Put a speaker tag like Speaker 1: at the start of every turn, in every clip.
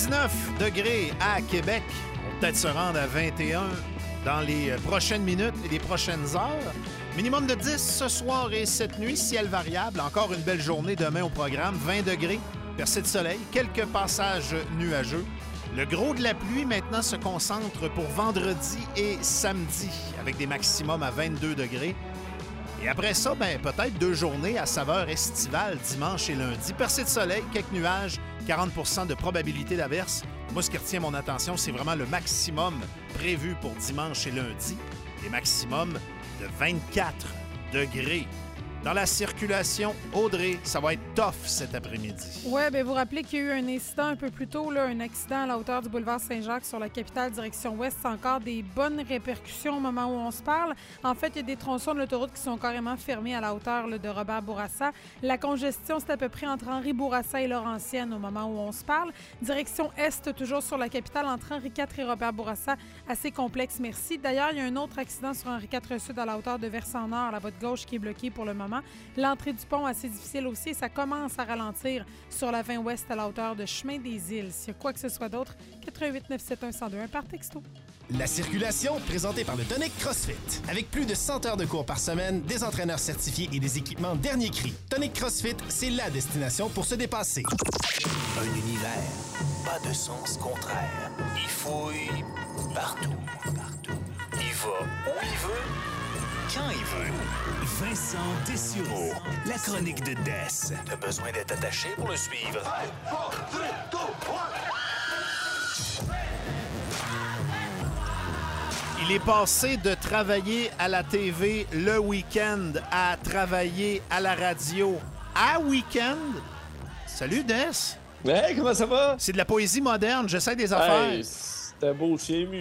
Speaker 1: 19 degrés à Québec. On va peut-être se rendre à 21 dans les prochaines minutes et les prochaines heures. Minimum de 10 ce soir et cette nuit, ciel variable. Encore une belle journée demain au programme. 20 degrés, percée de soleil, quelques passages nuageux. Le gros de la pluie maintenant se concentre pour vendredi et samedi avec des maximums à 22 degrés. Et après ça, peut-être 2 journées à saveur estivale, dimanche et lundi. Percée de soleil, quelques nuages, 40 % de probabilité d'averse. Moi, ce qui retient mon attention, c'est vraiment le maximum prévu pour dimanche et lundi. Des maximums de 24 degrés. Dans la circulation, Audrey, ça va être tough cet après-midi.
Speaker 2: Oui, bien, vous rappelez qu'il y a eu un incident un peu plus tôt, là, un accident à la hauteur du boulevard Saint-Jacques sur la capitale direction ouest. C'est encore des bonnes répercussions au moment où on se parle. En fait, il y a des tronçons de l'autoroute qui sont carrément fermés à la hauteur là, de Robert Bourassa. La congestion, c'est à peu près entre Henri Bourassa et Laurentienne au moment où on se parle. Direction est, toujours sur la capitale, entre Henri IV et Robert Bourassa. Assez complexe, merci. D'ailleurs, il y a un autre accident sur Henri IV Sud à la hauteur de Versant-Nord, à la voie de gauche, qui est bloquée pour le moment. L'entrée du pont, assez difficile aussi. Ça commence à ralentir sur la 20 ouest à la hauteur de Chemin des Îles. S'il y a quoi que ce soit d'autre, 88 971 1021 par texto.
Speaker 3: La circulation, présentée par le Tonic CrossFit. Avec plus de 100 heures de cours par semaine, des entraîneurs certifiés et des équipements dernier cri. Tonic CrossFit, c'est la destination pour se dépasser.
Speaker 4: Un univers, pas de sens contraire. Il fouille partout. Il va où il veut, quand il veut. Vincent Dessureau, la chronique de Des. T'as besoin d'être attaché pour le suivre. 5, 4, 3, 2, 1.
Speaker 1: Il est passé de travailler à la TV le week-end à travailler à la radio à week-end. Salut, Des.
Speaker 5: Hey, comment ça va?
Speaker 1: C'est de la poésie moderne, j'essaie des affaires.
Speaker 5: Hey, c'est un beau chien ému.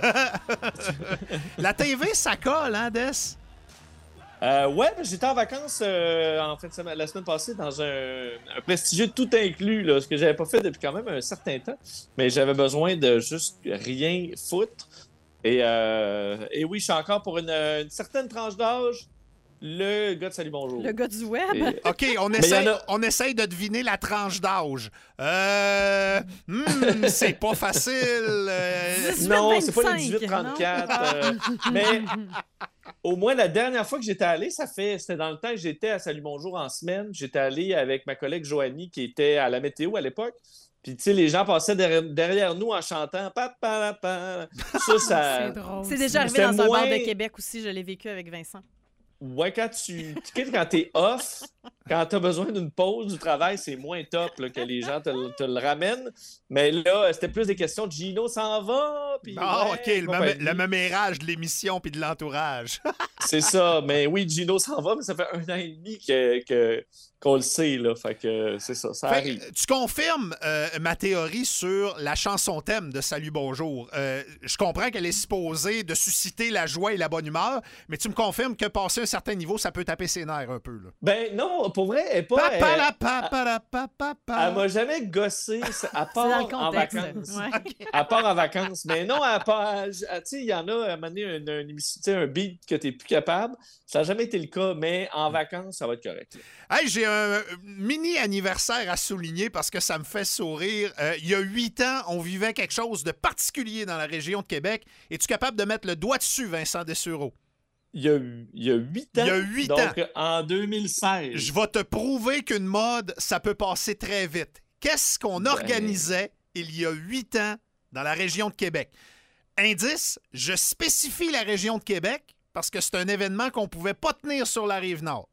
Speaker 1: La TV, ça colle, hein, Des?
Speaker 5: Ouais, j'étais en vacances en fin de semaine, la semaine passée dans un prestigieux tout inclus, là, ce que j'avais pas fait depuis quand même un certain temps. Mais j'avais besoin de juste rien foutre. Et oui, je suis encore pour une certaine tranche d'âge. Le gars de Salut Bonjour.
Speaker 2: Le gars du web.
Speaker 1: OK, on essaye de deviner la tranche d'âge. C'est pas facile.
Speaker 2: 18,
Speaker 5: non, c'est pas
Speaker 2: 25,
Speaker 5: les 18-34. Mais au moins, la dernière fois que j'étais allé, c'était dans le temps que j'étais à Salut Bonjour en semaine. J'étais allé avec ma collègue Joanie qui était à la météo à l'époque. Puis, tu sais, les gens passaient derrière nous en chantant. Ça,
Speaker 2: C'est drôle.
Speaker 6: C'est déjà arrivé dans un bar de Québec aussi, je l'ai vécu avec Vincent.
Speaker 5: Ouais, quand t'es off, quand t'as besoin d'une pause du travail, c'est moins top là, que les gens te le ramènent. Mais là, c'était plus des questions de Gino s'en va. Puis
Speaker 1: OK, le mémérage de l'émission puis de l'entourage.
Speaker 5: C'est ça. Mais oui, Gino s'en va, mais ça fait 1 an et demi qu'on le sait. Là. Fait que c'est ça, arrive.
Speaker 1: Tu confirmes ma théorie sur la chanson thème de Salut Bonjour. Je comprends qu'elle est supposée de susciter la joie et la bonne humeur, mais tu me confirmes que passer un certain niveau, ça peut taper ses nerfs un peu. Là.
Speaker 5: Ben non, pour vrai, elle est pas... Elle m'a jamais gossé, à part en vacances.
Speaker 6: Ouais.
Speaker 5: À part en vacances. Mais non, à part... Tu sais, il y en a, à un moment donné, un beat que t'es plus capable. Ça n'a jamais été le cas, mais en vacances, ça va être correct.
Speaker 1: Hey, j'ai un mini anniversaire à souligner parce que ça me fait sourire. Il y a 8 ans, on vivait quelque chose de particulier dans la région de Québec. Es-tu capable de mettre le doigt dessus, Vincent Dessureau?
Speaker 5: Il y a 8 ans.
Speaker 1: Il y a 8 ans.
Speaker 5: Donc, en 2016.
Speaker 1: Je vais te prouver qu'une mode, ça peut passer très vite. Qu'est-ce qu'on organisait il y a 8 ans dans la région de Québec? Indice, je spécifie la région de Québec parce que c'est un événement qu'on ne pouvait pas tenir sur la Rive-Nord.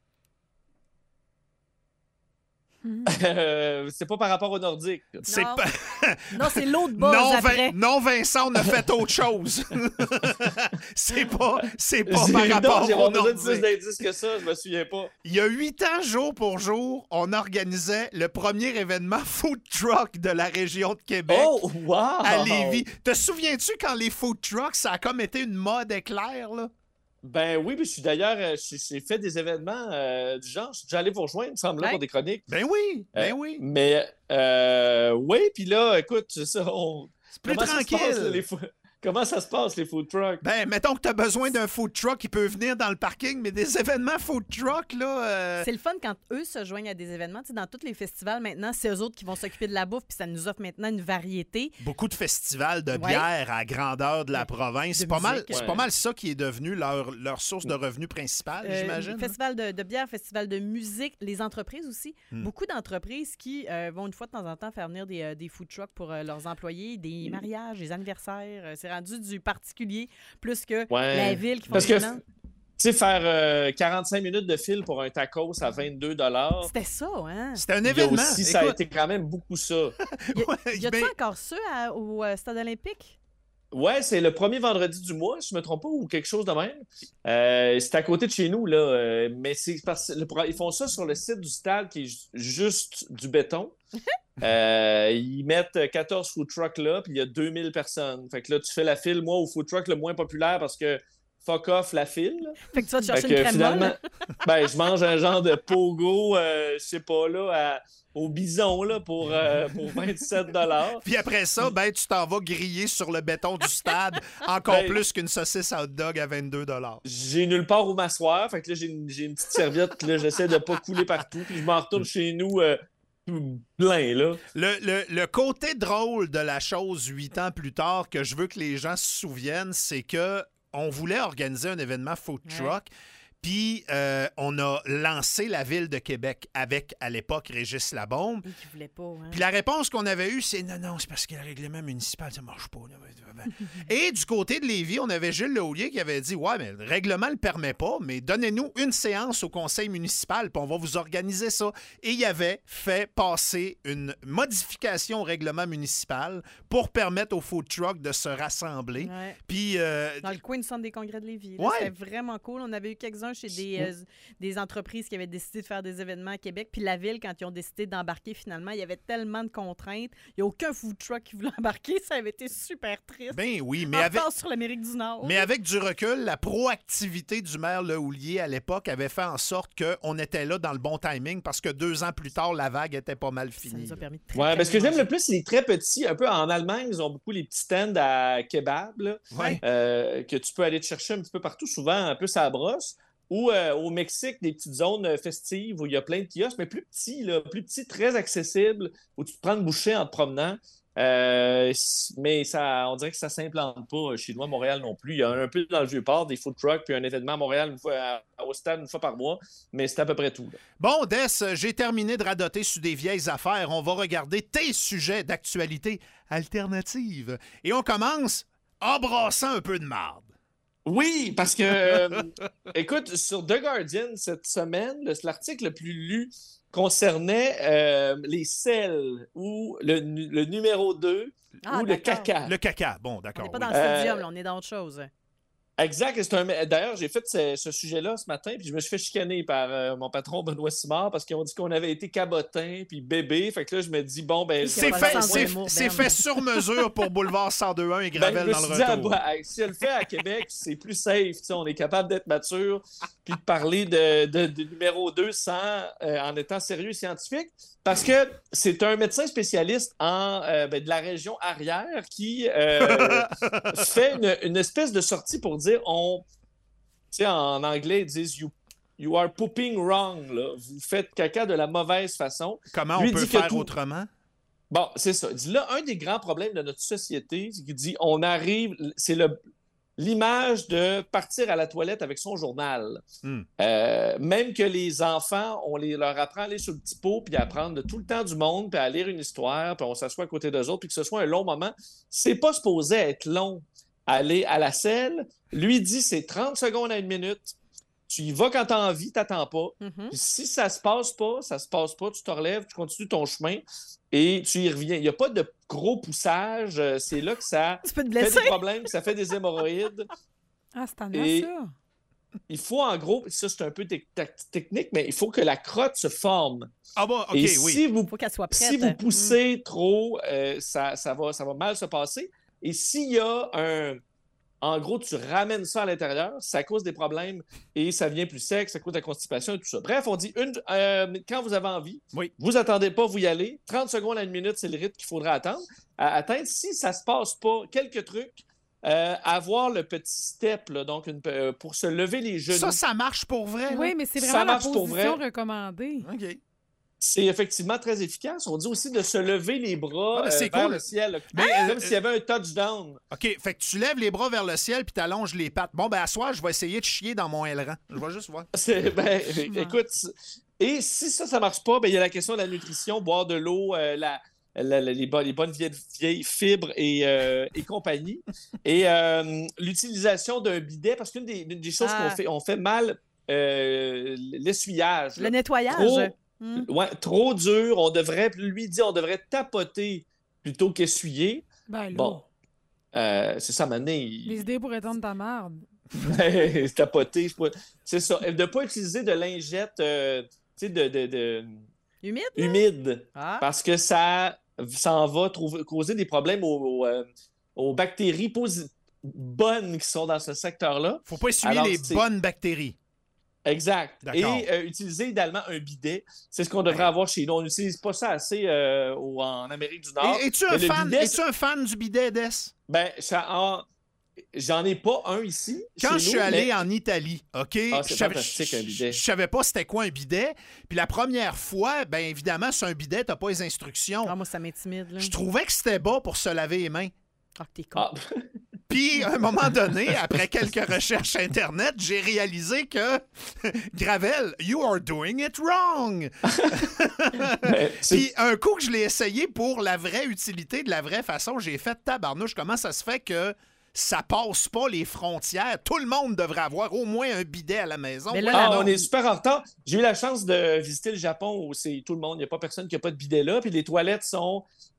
Speaker 5: C'est pas par rapport au Nordique.
Speaker 1: C'est
Speaker 6: Non.
Speaker 1: pas...
Speaker 6: Non, c'est l'autre base après.
Speaker 1: Non, Vincent, on a fait autre chose. c'est pas par rapport
Speaker 5: J'ai
Speaker 1: au
Speaker 5: besoin de plus
Speaker 1: Nordique.
Speaker 5: d'indices que ça, je me souviens pas.
Speaker 1: Il y a 8 ans, jour pour jour, on organisait le premier événement food truck de la région de Québec.
Speaker 5: Oh, wow!
Speaker 1: À Lévis. Te souviens-tu quand les food trucks, ça a comme été une mode éclair, là?
Speaker 5: Ben oui, puis j'ai fait des événements du genre. Je suis déjà allé vous rejoindre, il me semble, là, pour des chroniques.
Speaker 1: Ben oui, oui.
Speaker 5: Mais oui, puis là, écoute, c'est ça.
Speaker 1: C'est plus tranquille.
Speaker 5: Comment ça se passe, les food trucks?
Speaker 1: Ben, mettons que tu as besoin d'un food truck qui peut venir dans le parking, mais des événements food truck, là...
Speaker 6: C'est le fun quand eux se joignent à des événements. Tu sais, dans tous les festivals, maintenant, c'est eux autres qui vont s'occuper de la bouffe, puis ça nous offre maintenant une variété.
Speaker 1: Beaucoup de festivals de bière à grandeur de la province. C'est pas mal ça qui est devenu leur source de revenus principale, j'imagine.
Speaker 6: Festival de bière, festival de musique, les entreprises aussi. Beaucoup d'entreprises qui vont une fois de temps en temps faire venir des food trucks pour leurs employés, des mariages, des anniversaires. C'est rendu du particulier plus que la ville qui fonctionne.
Speaker 5: Tu sais, faire 45 minutes de fil pour un tacos à 22 $.
Speaker 6: C'était ça, hein?
Speaker 1: C'était un événement.
Speaker 5: Ça a été quand même beaucoup ça.
Speaker 6: Y a-t-il encore ça au Stade olympique?
Speaker 5: Ouais, c'est le premier vendredi du mois, si je ne me trompe pas, ou quelque chose de même. C'est à côté de chez nous, là. Mais c'est parce ils font ça sur le site du stade qui est juste du béton. Ils mettent 14 food trucks là, puis il y a 2000 personnes. Fait que là, tu fais la file, moi, au food truck le moins populaire parce que fuck off la file.
Speaker 6: Fait que tu vas te chercher une crème molle.
Speaker 5: Je mange un genre de pogo, je sais pas, là, au bison là, pour 27 $.
Speaker 1: Puis après ça, tu t'en vas griller sur le béton du stade encore plus qu'une saucisse hot dog à 22 $.
Speaker 5: J'ai nulle part où m'asseoir. Fait que là, j'ai une petite serviette. Là, j'essaie de pas couler partout. Puis je m'en retourne chez nous plein, là.
Speaker 1: Le côté drôle de la chose 8 ans plus tard que je veux que les gens se souviennent, c'est que on voulait organiser un événement food truck. Puis, on a lancé la Ville de Québec avec, à l'époque, Régis Labombe.
Speaker 6: Qui voulait pas, hein?
Speaker 1: Puis la réponse qu'on avait eue, c'est non, c'est parce que le règlement municipal, ça marche pas. Et du côté de Lévis, on avait Gilles Lehouillier qui avait dit, ouais, mais le règlement le permet pas, mais donnez-nous une séance au conseil municipal, puis on va vous organiser ça. Et il avait fait passer une modification au règlement municipal pour permettre aux food trucks de se rassembler.
Speaker 6: Ouais.
Speaker 1: Puis...
Speaker 6: dans le coin du centre des congrès de Lévis.
Speaker 1: Ouais.
Speaker 6: C'était vraiment cool. On avait eu quelques-uns chez des entreprises qui avaient décidé de faire des événements à Québec. Puis la ville, quand ils ont décidé d'embarquer, finalement, il y avait tellement de contraintes. Il n'y a aucun food truck qui voulait embarquer. Ça avait été super triste.
Speaker 1: Ben oui, mais
Speaker 6: sur l'Amérique du Nord.
Speaker 1: Mais avec du recul, la proactivité du maire Lehouillier à l'époque avait fait en sorte qu'on était là dans le bon timing parce que 2 ans plus tard, la vague était pas mal finie.
Speaker 6: Ça nous a permis de
Speaker 5: ce que j'aime le plus, c'est les très petits. Un peu en Allemagne, ils ont beaucoup les petits stands à kebab là, que tu peux aller te chercher un petit peu partout, souvent un peu ça brosse. Ou au Mexique, des petites zones festives où il y a plein de kiosques, mais plus petits, très accessibles, où tu te prends une bouchée en te promenant. Mais on dirait que ça ne s'implante pas chez nous à Montréal non plus. Il y a un peu dans le Vieux-Port des food trucks, puis un événement à Montréal au stade une fois par mois, mais c'est à peu près tout. Là.
Speaker 1: Bon, Des, j'ai terminé de radoter sur des vieilles affaires. On va regarder tes sujets d'actualité alternative. Et on commence en brassant un peu de marde.
Speaker 5: Oui, parce que, écoute, sur The Guardian, cette semaine, l'article le plus lu concernait les selles ou le numéro 2 ou le caca.
Speaker 1: Le caca, bon, d'accord.
Speaker 6: On n'est pas dans le sodium, là, on est dans autre chose.
Speaker 5: Exact. D'ailleurs, j'ai fait ce sujet-là ce matin, puis je me suis fait chicaner par mon patron Benoît Simard parce qu'ils ont dit qu'on avait été cabotin puis bébé. Fait que là, je me dis, bon, ben...
Speaker 1: C'est fait sur mesure pour Boulevard 102.1 et Gravel dans le retour.
Speaker 5: Si elle le fait à Québec, c'est plus safe. On est capable d'être mature puis de parler de numéro 2 en étant sérieux et scientifique. Parce que c'est un médecin spécialiste de la région arrière qui fait une espèce de sortie pour dire en anglais, ils disent you are pooping wrong. Là. Vous faites caca de la mauvaise façon.
Speaker 1: Comment on peut faire autrement?
Speaker 5: Bon, c'est ça. Il dit là, un des grands problèmes de notre société, c'est qu'il dit c'est l'image de partir à la toilette avec son journal. Même que les enfants, on leur apprend à aller sur le petit pot, puis à prendre de tout le temps du monde, puis à lire une histoire, puis on s'assoit à côté d'eux autres, puis que ce soit un long moment. C'est pas supposé être long. Aller à la selle, lui dit c'est 30 secondes à 1 minute. Tu y vas quand tu as envie, tu n'attends pas. Puis si ça se passe pas, tu te relèves, tu continues ton chemin et tu y reviens. Il n'y a pas de gros poussage. C'est là que ça fait des problèmes, que ça fait des hémorroïdes.
Speaker 2: Ah, c'est en ça.
Speaker 5: Il faut en gros, ça c'est un peu technique, mais il faut que la crotte se forme.
Speaker 1: Ah bon, OK,
Speaker 5: et
Speaker 1: oui.
Speaker 6: Il faut qu'elle soit prête.
Speaker 5: Si vous poussez trop, ça va mal se passer. Et s'il y a en gros, tu ramènes ça à l'intérieur, ça cause des problèmes et ça devient plus sec, ça cause de la constipation et tout ça. Bref, on dit quand vous avez envie, vous attendez pas, vous y allez. 30 secondes à 1 minute, c'est le rythme qu'il faudra atteindre. À atteindre, si ça se passe pas, quelques trucs. avoir le petit step, là, donc pour se lever les genoux.
Speaker 1: Ça marche pour vrai? Là?
Speaker 2: Oui, mais c'est
Speaker 5: Ça
Speaker 2: vraiment la
Speaker 5: marche pour vrai.
Speaker 2: position recommandée.
Speaker 1: OK.
Speaker 5: C'est effectivement très efficace. On dit aussi de se lever les bras
Speaker 1: c'est
Speaker 5: vers
Speaker 1: cool.
Speaker 5: le ciel. Là.
Speaker 1: Mais,
Speaker 5: Comme s'il y avait un touchdown.
Speaker 1: OK, fait que tu lèves les bras vers le ciel puis t'allonges les pattes. Bon, ben à soir, je vais essayer de chier dans mon aileron. Je vais juste voir.
Speaker 5: Écoute, et si ça marche pas, ben il y a la question de la nutrition, boire de l'eau, les bonnes vieilles fibres et compagnie. Et l'utilisation d'un bidet, parce qu'une des choses on fait mal, l'essuyage.
Speaker 6: Le nettoyage.
Speaker 5: Trop dur. On devrait tapoter plutôt qu'essuyer.
Speaker 2: Ben là.
Speaker 5: Bon, c'est ça, maintenant.
Speaker 2: Les idées pour étendre ta marde.
Speaker 5: Tapoter, c'est ça. De ne pas utiliser de lingette humide. Parce que ça en va causer des problèmes aux bactéries bonnes qui sont dans ce secteur-là.
Speaker 1: Faut pas essuyer les bonnes bactéries.
Speaker 5: Exact.
Speaker 1: D'accord.
Speaker 5: Et utiliser idéalement un bidet. C'est ce qu'on devrait avoir chez nous. On n'utilise pas ça assez en Amérique du Nord.
Speaker 1: Es-tu un fan du bidet, Des?
Speaker 5: Ben, j'en ai pas un ici.
Speaker 1: Quand je suis allé en Italie, OK?
Speaker 5: C'est fantastique, un bidet.
Speaker 1: Je savais pas c'était quoi un bidet. Puis la première fois, bien évidemment, c'est un bidet, t'as pas les instructions.
Speaker 6: Moi, ça m'intimide. Là.
Speaker 1: Je trouvais que c'était bas pour se laver les mains.
Speaker 6: T'es con.
Speaker 1: Puis, à un moment donné, après quelques recherches Internet, j'ai réalisé que Gravel, you are doing it wrong. Puis, un coup que je l'ai essayé pour la vraie utilité, de la vraie façon, j'ai fait tabarnouche. Comment ça se fait que ça passe pas les frontières? Tout le monde devrait avoir au moins un bidet à la maison.
Speaker 6: Mais là,
Speaker 5: on est super en retard. J'ai eu la chance de visiter le Japon où c'est tout le monde. Il n'y a pas personne qui n'a pas de bidet là. Puis les toilettes sont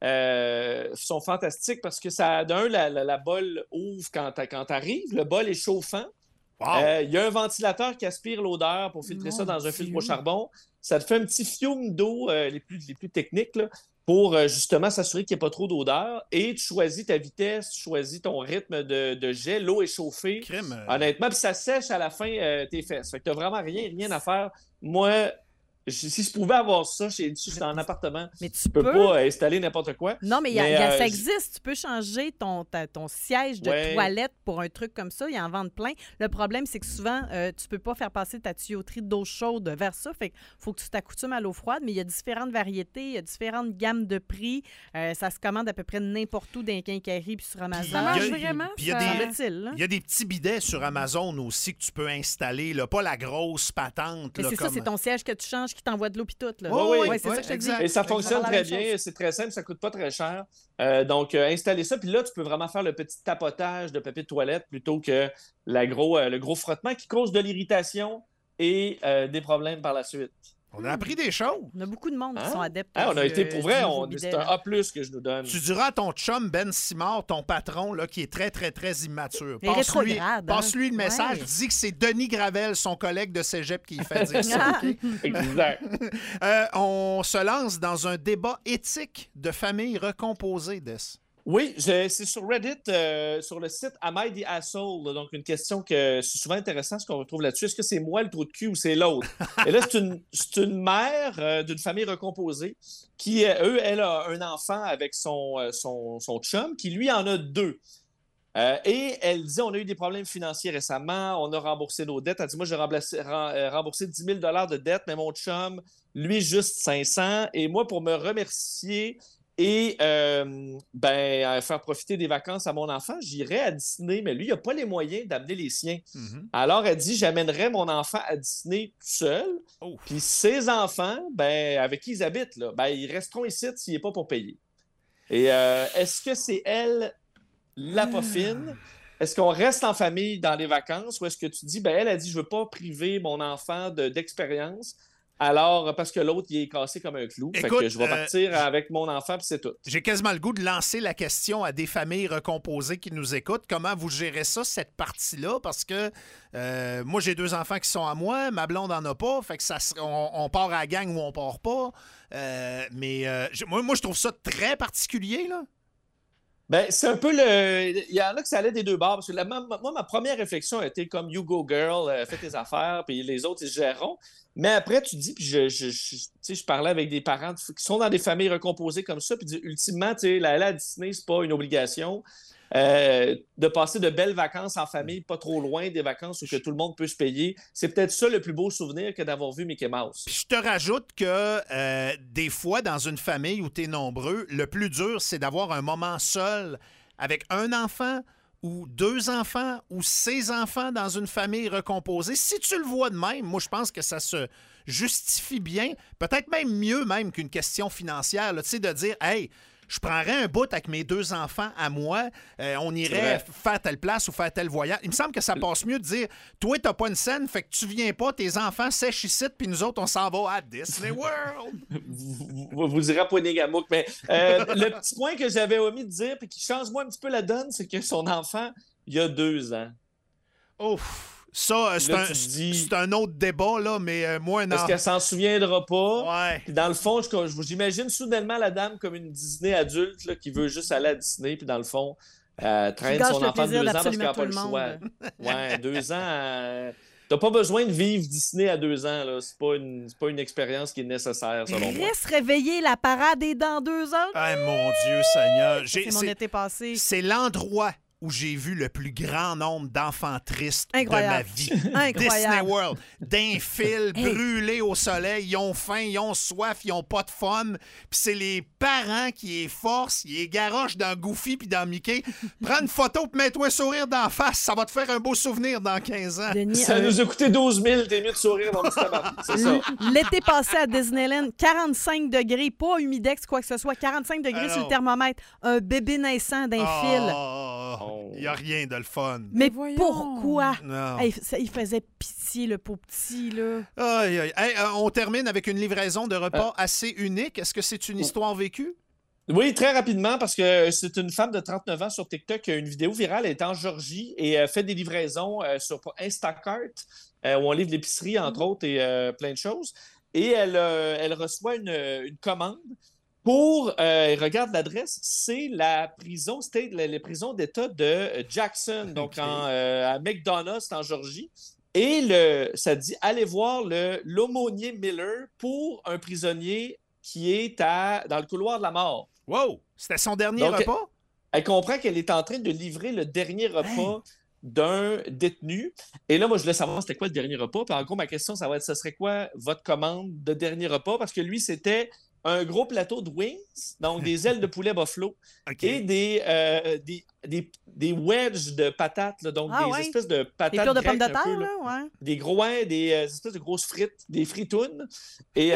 Speaker 5: fantastiques parce que la bolle ouvre quand t'arrives. Le bol est chauffant.
Speaker 1: Wow.
Speaker 5: Il y a un ventilateur qui aspire l'odeur pour filtrer ça dans un filtre au charbon. Ça te fait un petit fiume d'eau, les plus techniques, là, pour justement s'assurer qu'il n'y ait pas trop d'odeur. Et tu choisis ta vitesse, tu choisis ton rythme de jet. L'eau est chauffée. Honnêtement, puis ça sèche à la fin tes fesses. Fait que tu n'as vraiment rien à faire. Moi, si je pouvais avoir ça chez suis en appartement,
Speaker 6: mais tu
Speaker 5: peux pas installer n'importe quoi.
Speaker 6: Non, mais ça existe. Tu peux changer ton siège de toilette pour un truc comme ça. Ils en vendent plein. Le problème, c'est que souvent, tu peux pas faire passer ta tuyauterie d'eau chaude vers ça. Fait qu'il faut que tu t'accoutumes à l'eau froide. Mais il y a différentes variétés, il y a différentes gammes de prix. Ça se commande à peu près n'importe où dans les quincailleries puis sur Amazon.
Speaker 2: Ça marche vraiment,
Speaker 1: il y a des petits bidets sur Amazon aussi que tu peux installer. Là, pas la grosse patente.
Speaker 6: Mais
Speaker 1: là,
Speaker 6: c'est ça, c'est ton siège que tu changes qui t'envoie de l'eau pis tout. Là.
Speaker 5: Oui,
Speaker 6: c'est ça que je te dis.
Speaker 5: Et ça fonctionne très bien. C'est très simple, ça coûte pas très cher. Donc, installer ça. Puis là, tu peux vraiment faire le petit tapotage de papier de toilette plutôt que le gros frottement qui cause de l'irritation et des problèmes par la suite.
Speaker 1: On a appris des choses.
Speaker 6: On a beaucoup de monde qui sont adeptes.
Speaker 5: On a été pour vrai. C'est un A+ que je nous donne.
Speaker 1: Tu diras à ton chum Ben Simard, ton patron, là, qui est très, très, très immature. Passe-lui le message. Dis que c'est Denis Gravel, son collègue de cégep, qui fait dire ça. Okay?
Speaker 5: Exact.
Speaker 1: On se lance dans un débat éthique de famille recomposée, Des.
Speaker 5: Oui, c'est sur Reddit, sur le site Am I the Asshole? Donc, une question que c'est souvent intéressant ce qu'on retrouve là-dessus. Est-ce que c'est moi le trou de cul ou c'est l'autre? Et là, c'est une mère d'une famille recomposée qui, elle a un enfant avec son chum qui, lui, en a 2. Et elle dit, on a eu des problèmes financiers récemment, on a remboursé nos dettes. Elle dit, moi, j'ai remboursé 10 000 $ de dettes, mais mon chum, lui, juste 500. Et moi, pour me remercier et faire profiter des vacances à mon enfant, j'irais à Disney, mais lui, il n'a pas les moyens d'amener les siens. Mm-hmm. Alors, elle dit, j'amènerais mon enfant à Disney tout seul, puis ses enfants, avec qui ils habitent, là, ils resteront ici s'il n'est pas pour payer. Et est-ce que c'est elle la pas fine? Est-ce qu'on reste en famille dans les vacances ou est-ce que tu dis, elle a dit, je ne veux pas priver mon enfant d'expérience? Alors, parce que l'autre, il est cassé comme un clou. Écoute, fait que je vais partir avec mon enfant, puis c'est tout.
Speaker 1: J'ai quasiment le goût de lancer la question à des familles recomposées qui nous écoutent. Comment vous gérez ça, cette partie-là? Parce que moi, j'ai 2 enfants qui sont à moi, ma blonde n'en a pas. Fait que on part à la gang ou on part pas. Moi, je trouve ça très particulier, là.
Speaker 5: C'est un peu il y en a que ça allait des deux bords. Parce que moi, ma première réflexion a été comme You go girl, fais tes affaires, puis les autres, ils se géreront. Mais après, tu dis, puis je parlais avec des parents qui sont dans des familles recomposées comme ça, puis ultimement, aller à Disney, c'est pas une obligation. de passer de belles vacances en famille, pas trop loin, des vacances où que tout le monde peut se payer. C'est peut-être ça le plus beau souvenir que d'avoir vu Mickey Mouse.
Speaker 1: Puis je te rajoute que des fois, dans une famille où tu es nombreux, le plus dur, c'est d'avoir un moment seul avec un enfant ou 2 enfants ou 6 enfants dans une famille recomposée. Si tu le vois de même, moi, je pense que ça se justifie bien, peut-être même mieux même qu'une question financière, là, tu sais, de dire « Hey, je prendrais un bout avec mes 2 enfants à moi, on irait faire telle place ou faire tel voyage. » Il me semble que ça passe mieux de dire « Toi, t'as pas une scène, fait que tu viens pas, tes enfants sèchent ici, puis nous autres, on s'en va à Disney World. »
Speaker 5: Vous irez à Poinégamouk. Mais le petit point que j'avais omis de dire, puis qui change moi un petit peu la donne, c'est que son enfant, il a 2 ans.
Speaker 1: Ouf! Ça, c'est un autre débat, là, mais moi, non.
Speaker 5: Parce qu'elle s'en souviendra pas.
Speaker 1: Ouais.
Speaker 5: Puis dans le fond, j'imagine soudainement la dame comme une Disney adulte là, qui veut juste aller à Disney, puis dans le fond, traîne son enfant de 2 ans parce qu'elle n'a pas le choix. Ouais, 2 ans. T'as pas besoin de vivre Disney à 2 ans. Là. C'est pas une expérience qui est nécessaire, selon moi.
Speaker 6: Reste réveillé, la parade est dans 2 ans.
Speaker 1: Ah, mon Dieu Seigneur.
Speaker 6: C'est mon été passé.
Speaker 1: C'est l'endroit où j'ai vu le plus grand nombre d'enfants tristes
Speaker 6: Incroyable.
Speaker 1: de ma vie.
Speaker 6: Incroyable.
Speaker 1: Disney World. D'un fil, brûlés au soleil, ils ont faim, ils ont soif, ils ont pas de fun. Puis c'est les parents qui les forcent, ils les garochent dans Goofy puis dans Mickey. Prends une photo puis mets-toi un sourire d'en face. Ça va te faire un beau souvenir dans 15 ans.
Speaker 6: Denis,
Speaker 5: Ça nous a coûté 12 000, t'es mieux de sourire dans le petit tabac. C'est ça.
Speaker 6: L'été passé à Disneyland, 45 degrés, pas humidex, quoi que ce soit, 45 degrés sur le thermomètre, un bébé naissant d'un fil.
Speaker 1: Il n'y a rien de le fun.
Speaker 6: Mais
Speaker 2: voyons.
Speaker 6: pourquoi?
Speaker 1: Non.
Speaker 6: Hey, il faisait pitié, le pauvre petit, là.
Speaker 1: Aïe, aïe. Hey, on termine avec une livraison de repas assez unique. Est-ce que c'est une histoire vécue?
Speaker 5: Oui, très rapidement, parce que c'est une femme de 39 ans sur TikTok qui a une vidéo virale. Elle est en Georgie et fait des livraisons sur Instacart, où on livre l'épicerie, entre autres, et plein de choses. Et elle reçoit une commande pour, regarde l'adresse, c'est la prison, c'était les prisons d'État de Jackson, donc à McDonough, en Georgie. Et ça dit, allez voir l'aumônier Miller pour un prisonnier qui est dans le couloir de la mort.
Speaker 1: Wow! C'était son dernier repas?
Speaker 5: Elle comprend qu'elle est en train de livrer le dernier repas d'un détenu. Et là, moi, je voulais savoir c'était quoi le dernier repas. Puis en gros, ma question, ça va être, ce serait quoi votre commande de dernier repas? Parce que lui, c'était un gros plateau de wings, donc des ailes de poulet buffalo, et des wedges de patates, là, donc espèces de patates
Speaker 6: des tours de pommes de
Speaker 5: grecques,
Speaker 6: terre, là, ouais.
Speaker 5: Des espèces de grosses frites, des fritounes. Et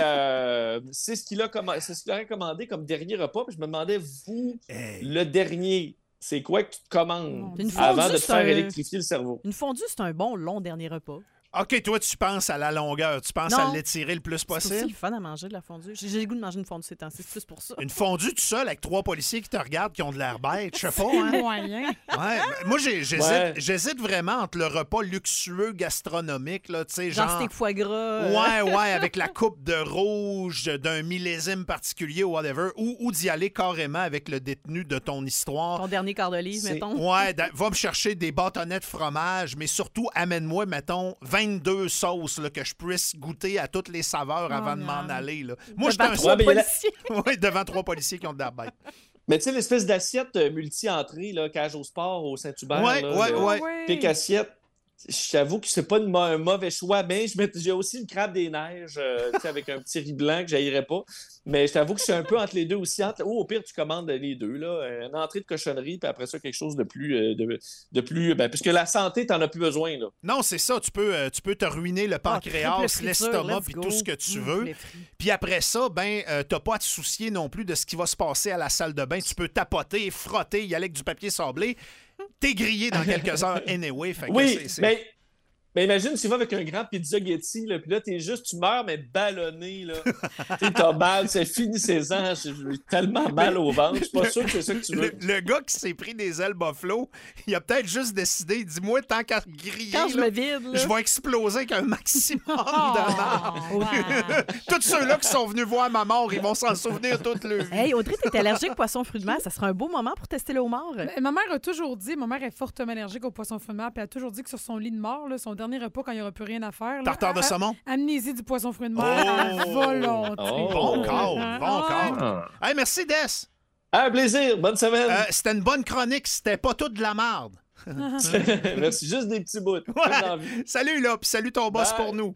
Speaker 5: c'est ce qu'il aurait commandé comme dernier repas. Puis je me demandais, vous, le dernier, c'est quoi que tu te commandes avant de te faire électrifier le cerveau?
Speaker 6: Une fondue, c'est un bon long dernier repas.
Speaker 1: OK, toi, tu penses à la longueur. Tu penses à l'étirer le plus possible.
Speaker 6: C'est aussi le fun à manger de la fondue. J'ai le goût de manger une fondue ces temps-ci, c'est plus pour ça.
Speaker 1: Une fondue tout seul avec 3 policiers qui te regardent, qui ont de l'air bête, je sais pas.
Speaker 2: C'est moyen.
Speaker 1: Ouais, moi, j'hésite vraiment entre le repas luxueux gastronomique, là, tu sais,
Speaker 6: genre steak foie gras.
Speaker 1: Ouais, avec la coupe de rouge d'un millésime particulier ou whatever, ou d'y aller carrément avec le détenu de ton histoire.
Speaker 6: Ton dernier quart de livre, mettons.
Speaker 1: Ouais, va me chercher des bâtonnets de fromage, mais surtout, amène-moi, mettons, 22 sauces là, que je puisse goûter à toutes les saveurs avant de m'en aller. Là. Moi, j'étais un
Speaker 6: 3 policiers.
Speaker 1: Oui, devant 3 policiers qui ont de l'air bête.
Speaker 5: Mais tu sais, l'espèce d'assiette multi-entrée, cage au sport au Saint-Hubert, pique assiette, j'avoue que c'est pas un mauvais choix, mais j'ai aussi une crabe des neiges avec un petit riz blanc que j'haïrais pas. Mais je t'avoue que je suis un peu entre les deux aussi. Au pire, tu commandes les deux. Là, une entrée de cochonnerie, puis après ça, quelque chose de plus... puisque la santé, t'en as plus besoin. Là.
Speaker 1: Non, c'est ça. Tu peux te ruiner le pancréas, l'estomac, puis tout ce que tu veux. Puis après ça, t'as pas à te soucier non plus de ce qui va se passer à la salle de bain. Tu peux tapoter, frotter, y aller avec du papier sablé. T'es grillé dans quelques heures anyway. Fait que
Speaker 5: mais imagine, tu vas avec un grand pizza Yeti, là, puis là, tu meurs, mais ballonné, là. T'as mal, c'est fini 16 ans, j'ai tellement mal au ventre, je suis pas sûr que c'est ça que tu veux.
Speaker 1: Le gars qui s'est pris des ailes buffalo, il a peut-être juste décidé, dis-moi, tant qu'à griller,
Speaker 6: quand je me vide,
Speaker 1: je vais exploser avec un maximum de mort. Tous ceux-là qui sont venus voir ma mort, ils vont s'en souvenir toute leur vie.
Speaker 6: Hey, Audrey, t'es allergique aux poissons fruits de mer, ça serait un beau moment pour tester le homard.
Speaker 2: Ma mère a toujours dit, ma mère est fortement allergique aux poissons fruits de mer, puis elle a toujours dit que sur son lit de mort, là, son dernier repas, quand il n'y aura plus rien à faire.
Speaker 1: Tartare de saumon?
Speaker 2: Amnésie du poisson fruit de mer à volonté.
Speaker 1: Bon corps. Hey, merci, Des.
Speaker 5: Un plaisir. Bonne semaine.
Speaker 1: C'était une bonne chronique. C'était pas tout de la marde.
Speaker 5: Merci. Juste des petits bouts.
Speaker 1: Ouais. Salut, là. Puis salut ton boss
Speaker 5: Bye.
Speaker 1: pour nous.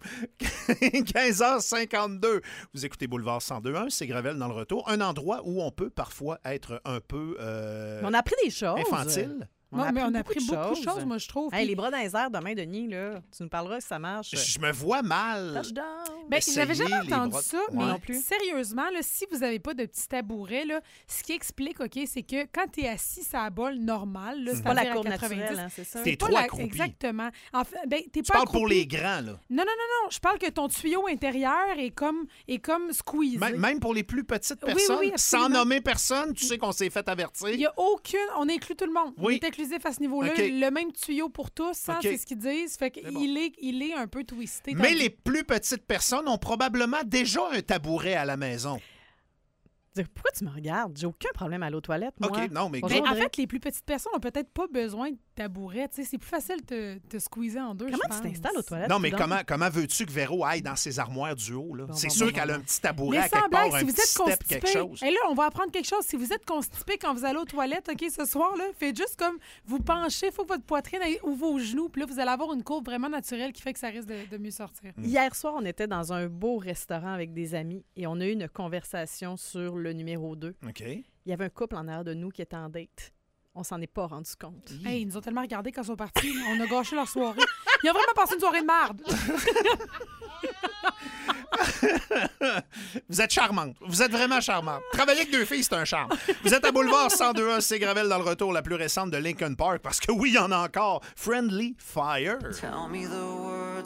Speaker 1: 15h52. Vous écoutez Boulevard 102.1. C'est Gravel dans le retour. Un endroit où on peut parfois être un peu
Speaker 6: On a appris des choses.
Speaker 1: infantile.
Speaker 2: On a appris beaucoup de choses, moi, je trouve.
Speaker 6: Hey, les bras dans les airs demain, Denis, là, tu nous parleras si ça marche.
Speaker 1: Je me vois mal.
Speaker 6: Touchdown.
Speaker 2: Ben,
Speaker 1: essayer
Speaker 2: j'avais jamais
Speaker 1: les
Speaker 2: entendu
Speaker 1: bras-
Speaker 2: ça,
Speaker 1: Ouais.
Speaker 2: mais
Speaker 6: non plus.
Speaker 2: sérieusement, là, si vous n'avez pas de petit tabouret, là, ce qui explique, OK, c'est que quand tu es assis sur la bolle normale, là,
Speaker 6: C'est pas la
Speaker 2: c'est-à-dire à
Speaker 6: cour
Speaker 2: 90,
Speaker 6: naturelle, hein, c'est ça?
Speaker 1: T'es
Speaker 2: c'est pas
Speaker 1: trop
Speaker 2: la-
Speaker 1: accroupi.
Speaker 2: Exactement. En fait, ben, t'es
Speaker 1: Tu
Speaker 2: pas
Speaker 1: parles pour
Speaker 2: accroupi.
Speaker 1: les grands, là.
Speaker 2: Non, je parle que ton tuyau intérieur est comme squeezé.
Speaker 1: Même pour les plus petites
Speaker 2: Oui,
Speaker 1: personnes,
Speaker 2: oui,
Speaker 1: sans
Speaker 2: absolument.
Speaker 1: nommer personne, tu sais qu'on s'est fait avertir.
Speaker 2: Il n'y a aucune... On inclut tout le monde.
Speaker 1: Oui.
Speaker 2: On est inclusif à ce niveau-là.
Speaker 1: OK.
Speaker 2: Le même tuyau pour tous, hein,
Speaker 1: OK.
Speaker 2: c'est ce qu'ils disent. Fait qu'il
Speaker 1: C'est bon.
Speaker 2: il est un peu twisté.
Speaker 1: Mais
Speaker 2: tandis-
Speaker 1: les plus petites personnes ont probablement déjà un tabouret à la maison.
Speaker 6: Pourquoi tu me regardes? J'ai aucun problème à aller aux toilettes, moi.
Speaker 1: OK, non, mais
Speaker 6: Bonjour.
Speaker 2: Mais en
Speaker 6: Audrey.
Speaker 2: fait, les plus petites personnes n'ont peut-être pas besoin de tabouret. Tu sais, c'est plus facile de te squeezer en deux.
Speaker 6: Comment
Speaker 2: je
Speaker 6: tu
Speaker 2: pense.
Speaker 6: t'installes aux toilettes?
Speaker 1: Non, mais
Speaker 6: coudonc?
Speaker 1: comment veux-tu que Véro aille dans ses armoires du haut? Là?
Speaker 6: Bon,
Speaker 1: C'est
Speaker 6: bon,
Speaker 1: sûr
Speaker 6: bon,
Speaker 1: qu'elle a
Speaker 6: bon.
Speaker 1: un petit tabouret
Speaker 2: Mais
Speaker 1: à
Speaker 2: sans
Speaker 1: quelque
Speaker 2: blague,
Speaker 1: part,
Speaker 2: si
Speaker 1: un
Speaker 2: vous
Speaker 1: petit
Speaker 2: êtes
Speaker 1: step, quelque
Speaker 2: constipé,
Speaker 1: chose.
Speaker 2: et là, on va apprendre quelque chose. Si vous êtes constipé quand vous allez aux toilettes, OK, ce soir, là, faites juste comme vous penchez, il faut que votre poitrine aille- ou vos genoux, puis là, vous allez avoir une courbe vraiment naturelle qui fait que ça risque de mieux sortir.
Speaker 6: Hier soir, on était dans un beau restaurant avec des amis et on a eu une conversation sur le numéro 2.
Speaker 1: OK.
Speaker 6: Il y avait un couple en arrière de nous qui était en date. On s'en est pas rendu compte.
Speaker 2: Hey, ils nous ont tellement regardés quand ils sont partis. On a gâché leur soirée. Ils ont vraiment passé une soirée de merde.
Speaker 1: Vous êtes charmante. Vous êtes vraiment charmante. Travailler avec deux filles, c'est un charme. Vous êtes à Boulevard 102.1, c'est Gravel dans le retour, la plus récente de Linkin Park, parce que oui, il y en a encore. Friendly Fire.
Speaker 7: Tell me the word.